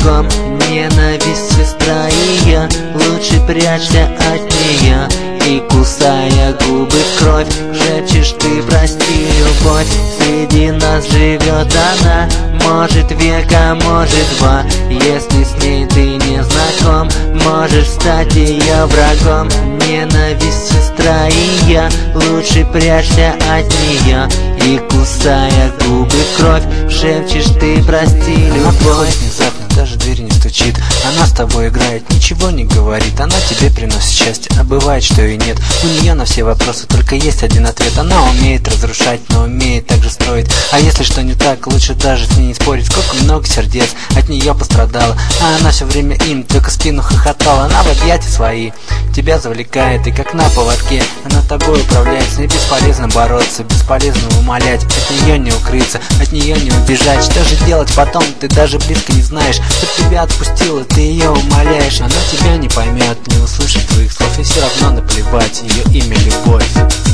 врагом. Ненависть сестра ее, лучше прячься от нее. И кусая губы в кровь, шепчешь ты прости, любовь. Среди нас живет она, может века, может два. Если с ней ты не знаком, можешь стать ее врагом. Ненависть сестра ее, лучше прячься от нее. И кусая губы в кровь, шепчешь ты прости, любовь. Внезапно, даже дверь не стучит. Она с тобой играет, ничего не говорит. Она тебе приносит счастье, а бывает, что и нет. У нее на все вопросы только есть один ответ. Она умеет разрушать, но умеет также строить. А если что не так, лучше даже с ней не спорить. Сколько много сердец от нее пострадало, а она все время им только спину хохотала. Она в объятия свои тебя завлекает, и как на поводке она тобой управляет. С ней бесполезно бороться, бесполезно умолять. От нее не укрыться, от нее не убежать. Что же делать потом, ты даже близко не знаешь. Чтоб тебя отпустила, ты ее умоляешь. Она тебя не поймет, не услышит твоих слов, и все равно наплевать, ее имя любовь.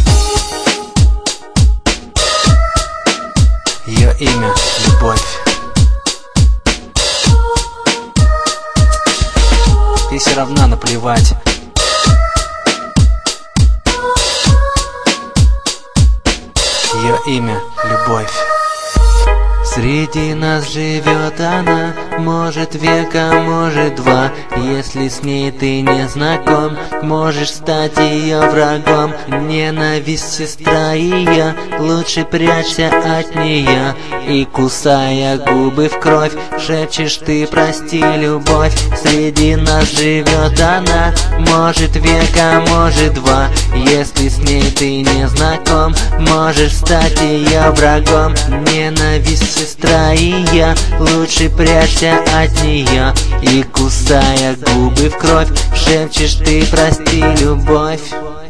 Ее имя любовь. И все равно наплевать. Ее имя любовь. Среди нас живет она, может века, может два. Если с ней ты не знаком, можешь стать ее врагом. Ненависть сестра ее, лучше прячься от нее. И кусая губы в кровь, шепчешь ты прости, любовь. Среди нас живет она, может века, может два. Если с ней ты не знаком, можешь стать ее врагом. Ненависть сестра ее, лучше прячься от нее. И кусая губы в кровь, шепчешь ты прости, любовь.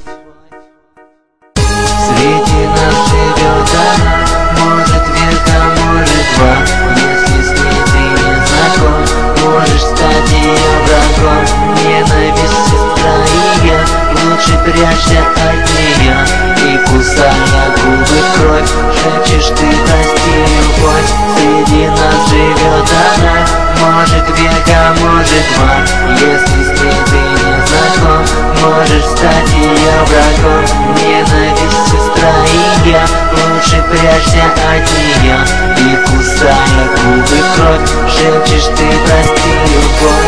Среди нас живет она, может века, может два. Если с ней ты не знаком, можешь стать ее врагом. Ненависть сестра ее, лучше прячься от нее. И кусая губы в кровь, шепчешь ты прости, любовь. Среди нас живет она, может века, может два. Если с ней ты не знаком, можешь стать ее врагом. Ненависть сестра ее, лучше прячься от нее. И кусая губы в кровь, шепчешь ты прости, любовь.